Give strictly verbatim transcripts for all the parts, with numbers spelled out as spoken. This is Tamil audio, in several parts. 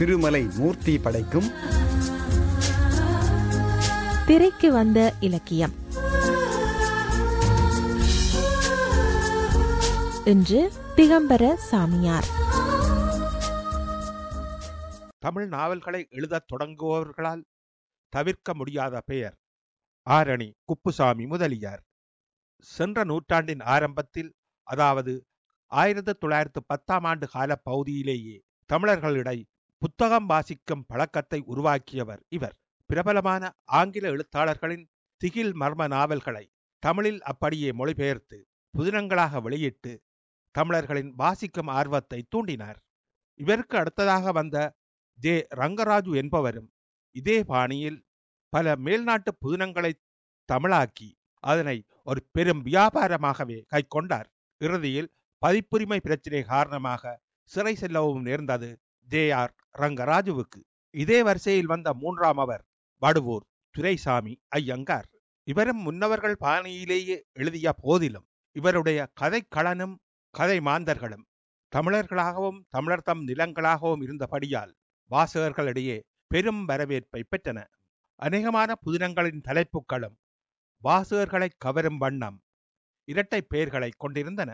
திருமலை மூர்த்தி படைக்கும் திரைக்கு வந்த இலக்கியம். இன்று திகம்பர சாமியார். தமிழ் நாவல்களை எழுதத் தொடங்குபவர்களால் தவிர்க்க முடியாத பெயர் ஆரணி குப்புசாமி முதலியார். சென்ற நூற்றாண்டின் ஆரம்பத்தில், அதாவது ஆயிரத்தி தொள்ளாயிரத்து பத்தாம் ஆண்டு கால பகுதியிலேயே தமிழர்களிடை புத்தகம் வாசிக்கும் பழக்கத்தை உருவாக்கியவர் இவர். பிரபலமான ஆங்கில எழுத்தாளர்களின் திகில் மர்ம நாவல்களை தமிழில் அப்படியே மொழிபெயர்த்து புதினங்களாக வெளியிட்டு தமிழர்களின் வாசிக்கும் ஆர்வத்தை தூண்டினார். இவருக்கு அடுத்ததாக வந்த ஜே ரங்கராஜு என்பவரும் இதே பாணியில் பல மேல்நாட்டு புதினங்களை தமிழாக்கி அதனை ஒரு பெரும் வியாபாரமாகவே கைக்கொண்டார். இறுதியில் பதிப்புரிமை பிரச்சினை காரணமாக சிறை செல்லவும் நேர்ந்தது ஜே ஆர் ரங்கராஜுவுக்கு. இதே வரிசையில் வந்த மூன்றாம் அவர் வடுவூர் துரைசாமி ஐயங்கார். இவரும் முன்னவர்கள் பாணியிலேயே எழுதிய போதிலும் இவருடைய கதைக்களனும் கதை மாந்தர்களும் தமிழர்களாகவும் தமிழர் தம் நிலங்களாகவும் இருந்தபடியால் வாசகர்களிடையே பெரும் வரவேற்பை பெற்றன. அநேகமான புதினங்களின் தலைப்புகளும் வாசகர்களை கவரும் வண்ணம் இரட்டை பெயர்களை கொண்டிருந்தன.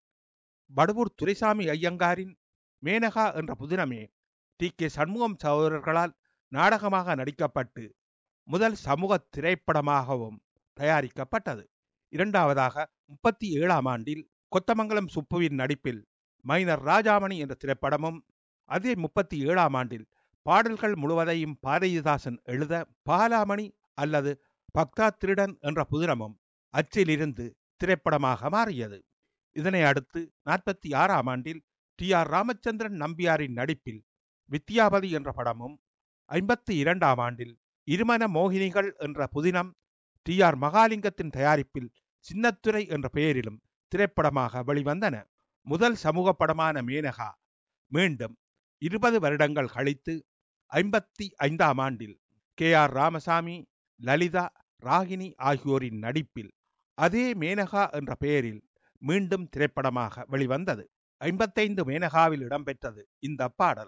வடுவூர் துரைசாமி ஐயங்காரின் மேனகா என்ற புதினமே டி கே சண்முகம் சகோதரர்களால் நாடகமாக நடிக்கப்பட்டு முதல் சமூக திரைப்படமாகவும் தயாரிக்கப்பட்டது. இரண்டாவதாக முப்பத்தி ஏழாம் ஆண்டில் கொத்தமங்கலம் சுப்புவின் நடிப்பில் மைனர் ராஜாமணி என்ற திரைப்படமும், அதே முப்பத்தி ஏழாம் ஆண்டில் பாடல்கள் முழுவதையும் பாரதிதாசன் எழுத பாலாமணி அல்லது பக்தா திருடன் என்ற புதினமும் அச்சிலிருந்து திரைப்படமாக மாறியது. இதனை அடுத்து நாற்பத்தி ஆறாம் ஆண்டில் டி ஆர் ராமச்சந்திரன் நம்பியாரின் நடிப்பில் வித்யாபதி என்ற படமும், ஐம்பத்தி இரண்டாம் ஆண்டில் இருமன மோகினிகள் என்ற புதினம் டி ஆர் மகாலிங்கத்தின் தயாரிப்பில் சின்னத்துரை என்ற பெயரிலும் திரைப்படமாக வெளிவந்தன. முதல் சமூக படமான மேனகா மீண்டும் இருபது வருடங்கள் கழித்து ஐம்பத்தி ஐந்தாம் ஆண்டில் கே ஆர் ராமசாமி, லலிதா, ராகினி ஆகியோரின் நடிப்பில் அதே மேனகா என்ற பெயரில் மீண்டும் திரைப்படமாக வெளிவந்தது. ஐம்பத்தைந்து மேனகாவில் இடம்பெற்றது இந்த பாடல்.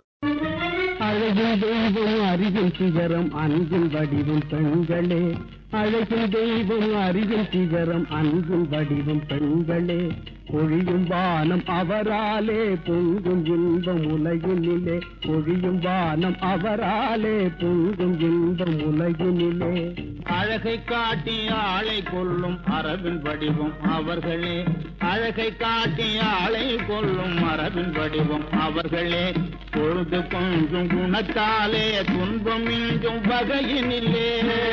அழகில் தெய்வம் அறிவில் சிகரம் அன்பில் வடிவும் பெண்களே, அழகில் தெய்வம் அறிவில் சிகரம் அன்பில் வடிவும் பெண்களே, பொழியும் வானம் அவராலே பொங்கும் இன்பம் உலகினிலே, பொழியும் வானம் அவராலே பொங்கும் இன்பம் உலகினிலே, அழகை காட்டி ஆளை கொள்ளும் அரபின் வடிவம் அவர்களே, அழகை காட்டி ஆளை கொள்ளும் அரபின் வடிவம் அவர்களே, பொழுது கொஞ்சம் குணத்தாலே துன்பம் இன்றும் வகையினில்லே.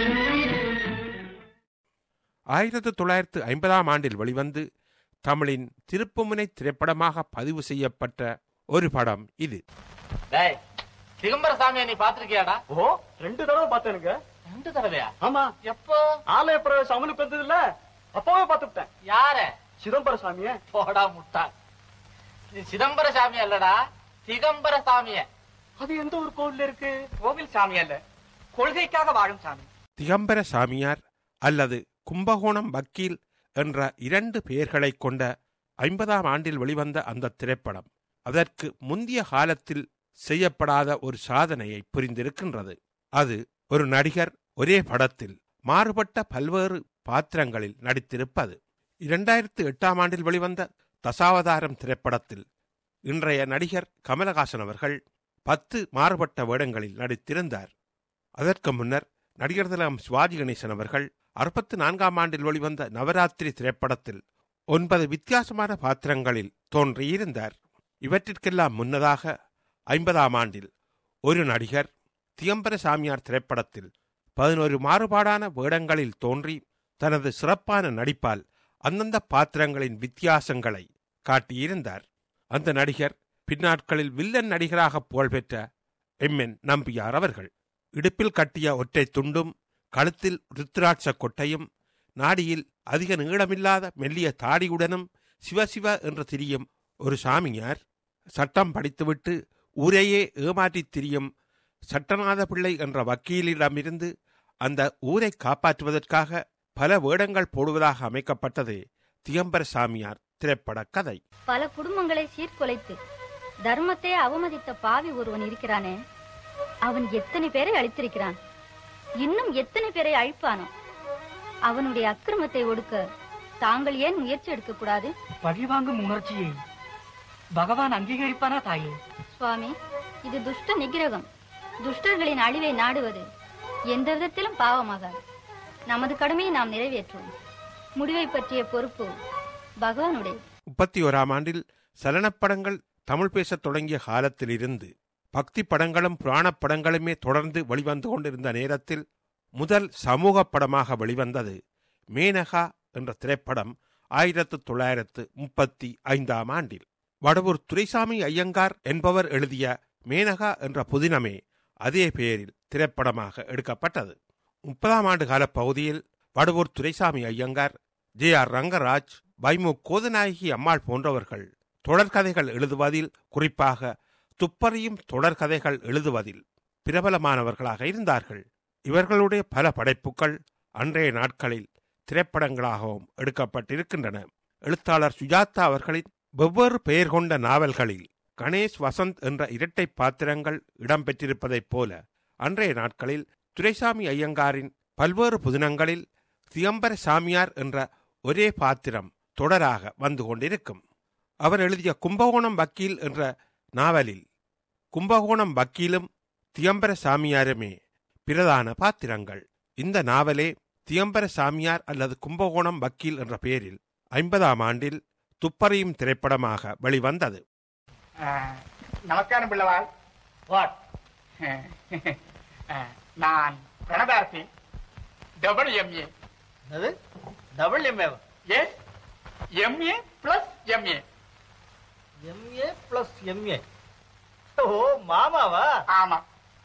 ஆயிரத்தி தொள்ளாயிரத்து ஐம்பதாம் ஆண்டில் வெளிவந்து தமிழின் திருப்புமுனை திரைப்படமாக பதிவு செய்யப்பட்ட ஒரு படம் இது. திகம்பர சாமியை நீ பாத்திருக்கியாடா? ஓ, ரெண்டு தடவை பார்த்தேனுங்க. ரெண்டு தடவையா? ஆமா. எப்போ? ஆலய பிரவேசம் அவனுக்கு வந்தது இல்ல, அப்பவே பார்த்துட்டேன். யார? சிதம்பர சாமிய. போடா முட்டா, சிதம்பர சாமி அல்லடா, திகம்பர சாமிய. அது எந்த ஒரு கோவில் இருக்கு? கோவில் சாமி அல்ல, கொள்கைக்காக வாழும் சாமி. திகம்பர சாமியார் அல்லது கும்பகோணம் வக்கீல் என்ற இரண்டு பெயர்களை கொண்ட ஐம்பதாம் ஆண்டில் வெளிவந்த அந்த திரைப்படம் அதற்கு முந்தைய காலத்தில் செய்யப்படாத ஒரு சாதனையை புரிந்திருக்கின்றது. அது ஒரு நடிகர் ஒரே படத்தில் மாறுபட்ட பல்வேறு பாத்திரங்களில் நடித்திருப்பது. இரண்டாயிரத்து எட்டாம் ஆண்டில் வெளிவந்த தசாவதாரம் திரைப்படத்தில் இன்றைய நடிகர் கமலஹாசன் அவர்கள் பத்து மாறுபட்ட வேடங்களில் நடித்திருந்தார். அதற்கு முன்னர் நடிகர் திலகம் சிவாஜி கணேசன் அவர்கள் அறுபத்தி நான்காம் ஆண்டில் வெளிவந்த நவராத்திரி திரைப்படத்தில் ஒன்பது வித்தியாசமான பாத்திரங்களில் தோன்றியிருந்தார். இவற்றிற்கெல்லாம் முன்னதாக ஐம்பதாம் ஆண்டில் ஒரு நடிகர் திகம்பர சாமியார் திரைப்படத்தில் பதினோரு மாறுபாடான வேடங்களில் தோன்றி தனது சிறப்பான நடிப்பால் அந்தந்த பாத்திரங்களின் வித்தியாசங்களை காட்டியிருந்தார். அந்த நடிகர் பின்னாட்களில் வில்லன் நடிகராக புகழ்பெற்ற எம் என் நம்பியார் அவர்கள். இடுப்பில் கட்டிய ஒற்றை துண்டும், கழுத்தில் ருத்ராட்ச கொட்டையும், நாடியில் அதிக நீளமில்லாத மெல்லிய தாடியுடனும் சிவசிவ என்று திரியும் ஒரு சாமியார், சட்டம் படித்துவிட்டு ஊரையே ஏமாற்றித் திரியும் சட்டநாத பிள்ளை என்ற வக்கீலிடமிருந்து அந்த ஊரை காப்பாற்றுவதற்காக பல வேடங்கள் போடுவதாக அமைக்கப்பட்டது திகம்பர சாமியார் திரைப்பட கதை. பல குடும்பங்களை சீர்குலைத்து தர்மத்தை அவமதித்த பாவி ஒருவன் இருக்கிறானே, அவன் எத்தனை பேரை அழித்திருக்கிறான், இன்னும் எத்தனை பேரை அழிப்பானோ. அவனுடைய அக்கிரமத்தை ஒடுக்க தாங்கள் ஏன் முயற்சி எடுக்க கூடாது? பழிவாங்கும் உணர்ச்சியை பகவான் அங்கீகரிப்பானா தாயே? சுவாமி, இது துஷ்ட நிகிரகம். துஷ்டர்களின் அழிவை நாடுவது எந்த விதத்திலும் பாவமாகாது. நமது கடமையை நாம் நிறைவேற்றுவோம். முடிவை பற்றிய பொறுப்பு பகவானுடைய. முப்பத்தி ஓராம் ஆண்டில் சலனப்படங்கள் தமிழ் பேசத் தொடங்கிய காலத்திலிருந்து பக்தி படங்களும் புராணப் படங்களுமே தொடர்ந்து வெளிவந்து கொண்டிருந்த நேரத்தில் முதல் சமூக படமாக வெளிவந்தது மேனகா என்ற திரைப்படம் ஆயிரத்து தொள்ளாயிரத்து முப்பத்தி ஐந்தாம் ஆண்டில். வடவூர் துரைசாமி ஐயங்கார் என்பவர் எழுதிய மேனகா என்ற புதினமே அதே பெயரில் திரைப்படமாக எடுக்கப்பட்டது. முப்பதாம் ஆண்டு கால பகுதியில் வடவூர் துரைசாமி ஐயங்கார், ஜே ஆர் ரங்கராஜ், வைமு கோதநாயகி அம்மாள் போன்றவர்கள் தொடர்கதைகள் எழுதுவதில், குறிப்பாக துப்பறியும் தொடர்கதைகள் எழுதுவதில் பிரபலமானவர்களாக இருந்தார்கள். இவர்களுடைய பல படைப்புகள் அன்றைய நாட்களில் திரைப்படங்களாகவும் எடுக்கப்பட்டிருக்கின்றன. எழுத்தாளர் சுஜாதா அவர்களின் வெவ்வேறு பெயர் கொண்ட நாவல்களில் கணேஷ், வசந்த் என்ற இரட்டை பாத்திரங்கள் இடம்பெற்றிருப்பதைப் போல அன்றைய நாட்களில் துரைசாமி ஐயங்காரின் பல்வேறு புதினங்களில் திகம்பர சாமியார் என்ற ஒரே பாத்திரம் தொடராக வந்து கொண்டிருக்கும். அவர் எழுதிய கும்பகோணம் வக்கீல் என்ற நாவலில் கும்பகோணம் வக்கீலும் திகம்பர சாமியாருமே பிரதான பாத்திரங்கள். இந்த நாவலே திகம்பர சாமியார் அல்லது கும்பகோணம் வக்கீல் என்ற பெயரில் ஐம்பதாம் ஆண்டில் துப்பறியும் திரைப்படமாக வெளிவந்தது. நமஸ்காரம் பிள்ளவாள். வாட்? நான் Pranatharthi, double MA. Double MA? Yes, MA plus MA. MA plus MA. ஓ, மாமாவா? ஆமா.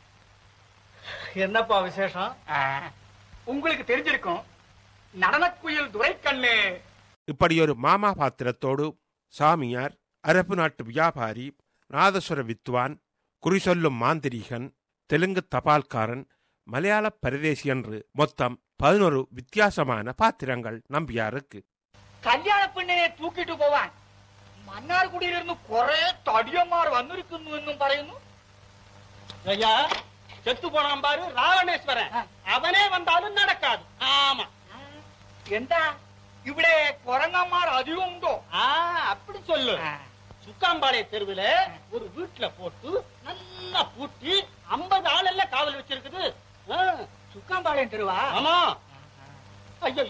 என்னப்பா விசேஷம்? உங்களுக்கு தெரிஞ்சிருக்கும், நடனக்குயில் துரைக்கண்ணு. இப்படி ஒரு மாமா பாத்திரத்தோடு சாமியார், அரபு நாட்டு வியாபாரி, நாதஸ்வர வித்வான், குறிசொல்லும் மாந்திரிகன், தெலுங்கு தபால்காரன், மலையாள பரதேசி என்று மொத்தம் பதினொரு வித்தியாசமான பாத்திரங்கள் நம்பியாருக்கு. கல்யாண பெண்ணே தூக்கிட்டு போவான். மன்னார்குடியிலிருந்து குறை தடியமார் வந்திருக்குன்னு പറയുന്നു. ஐயா, செத்து போனான் பாரு ராவணேஸ்வரன், அவனே வந்தாலும் நடக்காது. ஆமா. എന്താ ഇവിടെ குரங்கம்மார் அதிகம் உண்டோ? அப்படி சொல்லு. சுக்காம்பாளைய தெருவுல ஒரு வீட்டுல போட்டு நல்லா பூட்டி ஐம்பது ஆள் எல்லாம் காவல் வச்சிருக்குது. சுக்காம்பாளையம் தெருவா? ஆமா. ஐயோ,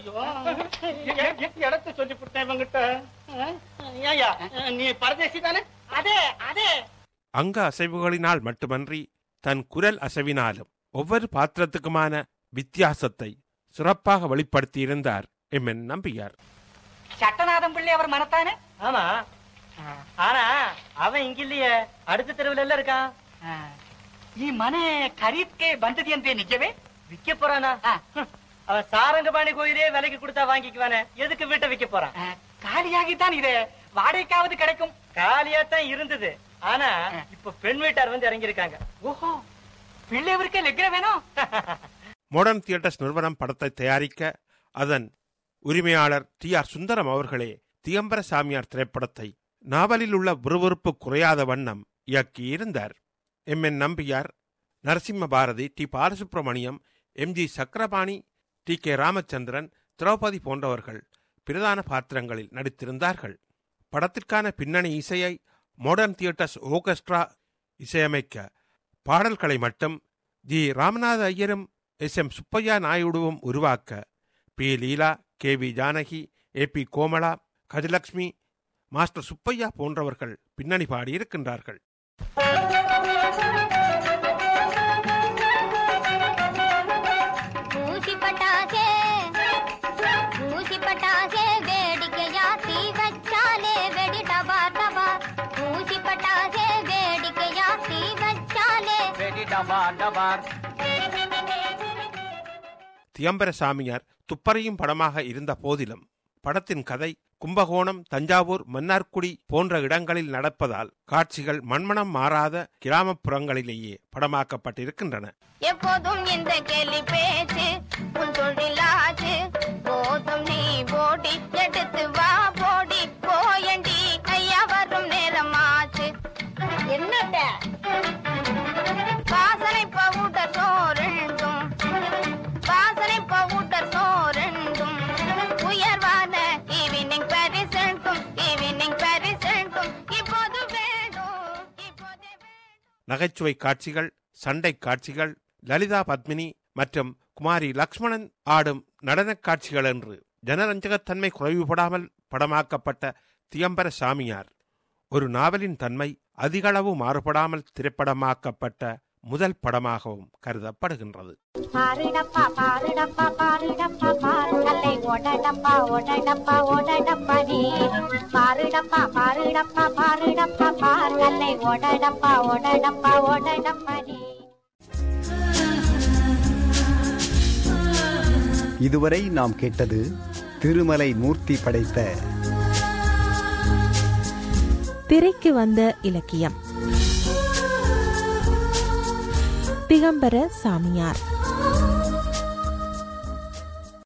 இடத்த சொல்லி கொடுத்தேன் இவங்கிட்ட. ஐயா, நீ பரதேசி தானே? அதே அதே. அங்க அசைவுகளினால் மட்டுமன்றி தன் குரல் அசைவினாலும் ஒவ்வொரு பாத்திரத்துக்குமான வித்தியாசத்தை சிறப்பாக வெளிப்படுத்தியிருந்தார் எம் என் நம்பியார். சட்டநாதம் பிள்ளை அவர் மனத்தானே? ஆமா. ஆனா அவன் இங்க இல்லையே, அடுத்த தெருவுல எல்லாம் இருக்கான். ಈ ಮನೆ ಖರೀದ್ಕೆ ಬಂದದಿ ಅಂತ ನಿಜವೇ? விக்க போறானா? அவன் சாரங்கபாணி கோயிலே விலைக்கு கொடுத்தா வாங்கிக்குவானே, எதுக்கு வீட்டை விற்க போறான்? காலியாகித்தான் இது, வாடகைக்காவது கிடைக்கும். காலியாத்தான் இருந்தது, ஆனா இப்ப பெண் வீட்டார் வந்து இறங்கியிருக்காங்க. ஓஹோ, பிள்ளைவருக்கே லெக்கிர வேணும். மாடர்ன் தியேட்டர்ஸ் நிறுவனம் படத்தை தயாரிக்க அதன் உரிமையாளர் டி ஆர் சுந்தரம் அவர்களே திகம்பர சாமியார் திரைப்படத்தை நாவலில் உள்ள விறுவிறுப்பு குறையாத வண்ணம் இயக்கியிருந்தார். M N Nambiar, Narasimha Bharathi, T Balasubramaniam, M G Chakrapani, T K Ramachandran, Draupadi போன்றவர்கள் பிரதான பாத்திரங்களில் நடித்திருந்தார்கள். படத்திற்கான பின்னணி இசையை மாடர்ன் தியேட்டர்ஸ் ஓர்கெஸ்ட்ரா இசையமைக்க பாடல்களை மட்டும் ஜி ராமநாத ஐயரும் எஸ் எம் சுப்பையா நாயுடுவும் உருவாக்க P Leela, K V Janaki, A P Komala, Gajalakshmi, master Subbaiah போன்றவர்கள் பின்னணி பாடியிருக்கின்றார்கள். திகம்பர சாமியார் துப்பறியும் படமாக இருந்த போதிலும் படத்தின் கதை கும்பகோணம், தஞ்சாவூர், மன்னார்குடி போன்ற இடங்களில் நடப்பதால் காட்சிகள் மண்மனம் மாறாத கிராமப்புறங்களிலேயே படமாக்கப்பட்டிருக்கின்றன. எப்போதும் இந்த கேலி பேச்சு உன் தொழிலாச்சு, போதும் நீ போடி எடுத்து வா போடி போயண்டி, ஐயா வரும் நேரமாச்சு. என்னட்ட வாசனை நகைச்சுவை காட்சிகள், சண்டை காட்சிகள், லலிதா பத்மினி மற்றும் குமாரி லக்ஷ்மணன் ஆடும் நடனக் காட்சிகள் என்று ஜனரஞ்சகத்தன்மை குறைவுபடாமல் படமாக்கப்பட்ட திகம்பர சாமியார் ஒரு நாவலின் தன்மை அதிகளவு மாறுபடாமல் திரைப்படமாக்கப்பட்ட முதல் படமாகவும் கருதப்படுகின்றது. இதுவரை நாம் கேட்டது திருமலை மூர்த்தி படைத்த திரைக்கு வந்த இலக்கியம். திகம்பர சாமியார்.